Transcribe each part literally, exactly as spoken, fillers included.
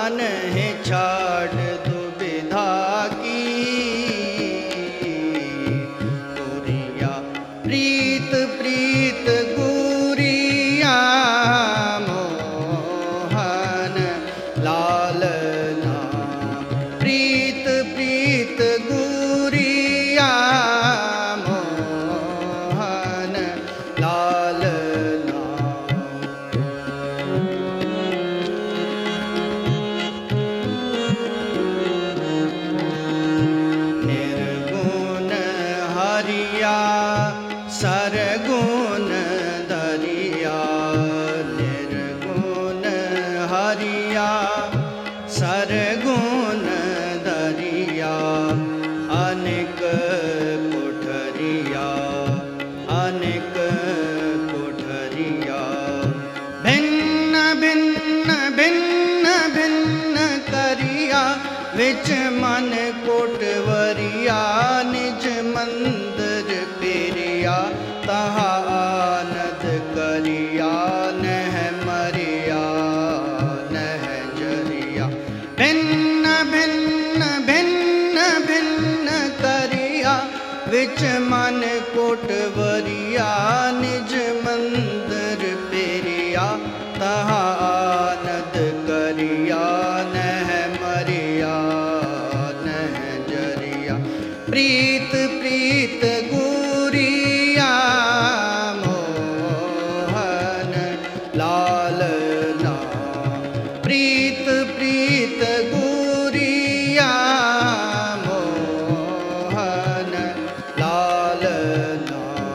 मन है छाड़ दुविधा की। गुरिया प्रीत प्रीत गुरिया मोहन लालना। प्रीत प्रीत गुरिया मोहन लालना। निर्गुण हरिया सरगुण दरिया। निर्गुण हरिया सरगुण दरिया। अनेक कोठरिया अनेक कोठरिया। भिन्न भिन्न भिन्न भिन्न करिया। विच मन कोटवरिया निज मंदिर पेरिया। तहा आनंद करिया नह मरिया नह जरिया। भिन्न भिन्न भिन्न भिन्न करिया। विच मन कोटवरिया निज मंदिर पेरिया। तहा आनंद करिया नह मरिया नह जरिया। प्रीत प्रीत गुरिया मोहन लालना। प्रीत प्रीत गुरिया मोहन लालना।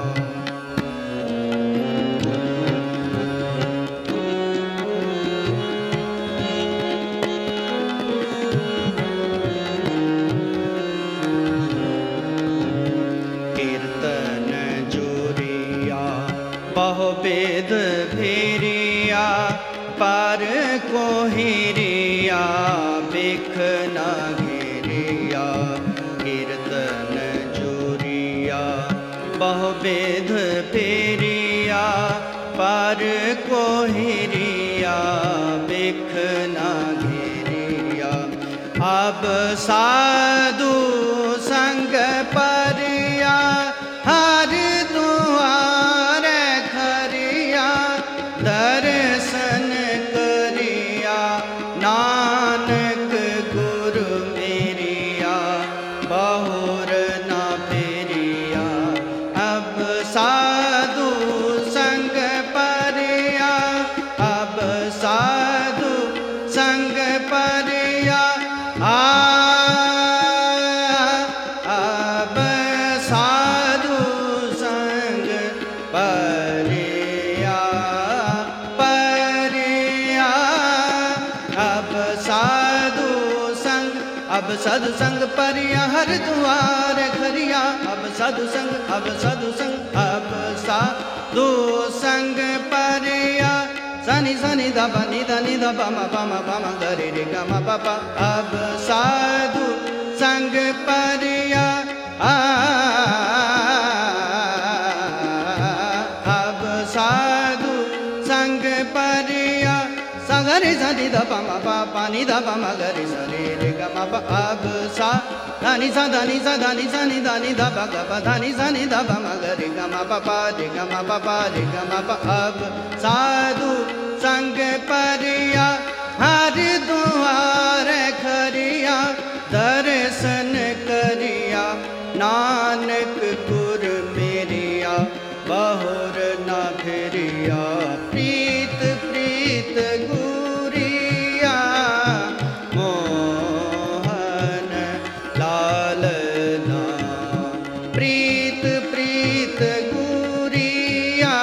कीर्तन जोरिया बहुवेद भेरिया। पर को हिरिया बिख न घेरिया। कीर्तन जोरिया बहुवेद भेरिया। पर को हिरिया बिख न घेरिया। अब साधु संग परिया हर दुआर खरिया। दर्शन करिया नानक गुरु मेरिया। बहुर न फेरिया। अब साधु संग परिया अब साधु संग परिया। आ अब साधु संग परिया परिया। अब साधु संग अब साधु संग परिया हर द्वार खरिया। अब साधु संग अब साधु संग अब साधु संग परिया। सनि सनि ध प नि ध नि ध प म प म प म ग रे रे ग म प प। अब साधु संग परिया। अब साधु संग परिया। सगरे सनि ध प म प प नि ध प म ग रे स रे रे ग म प। अब सा धनि सा धनि सा धनि सा नि ध नि ध प ग प धनि सा नि ध प म ग रे ग म प प रे ग म प प रे ग म प। अब साधु संग परिया हर द्वार खरिया। दर्शन करिया नानक गुर मेरिया। बहुर न फिरिया। प्रीत प्रीत गुरिया मोहन लालना। प्रीत प्रीत गुरिया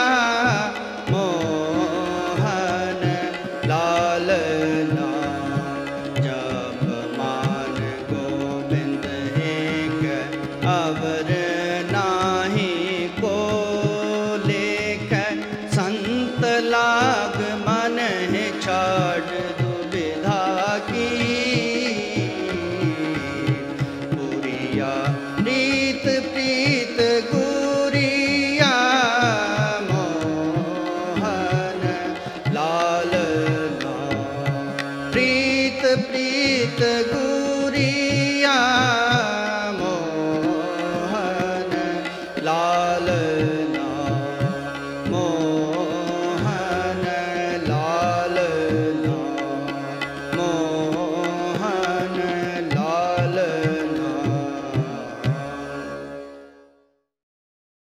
मोहन लालना। जप मान गोविंद एक अवर नाही को लेख। संत लाग मन है छाड़ दुविधा की। गुरिया प्रीत प्रीत गुरिया मोहन लालना। प्रीत चित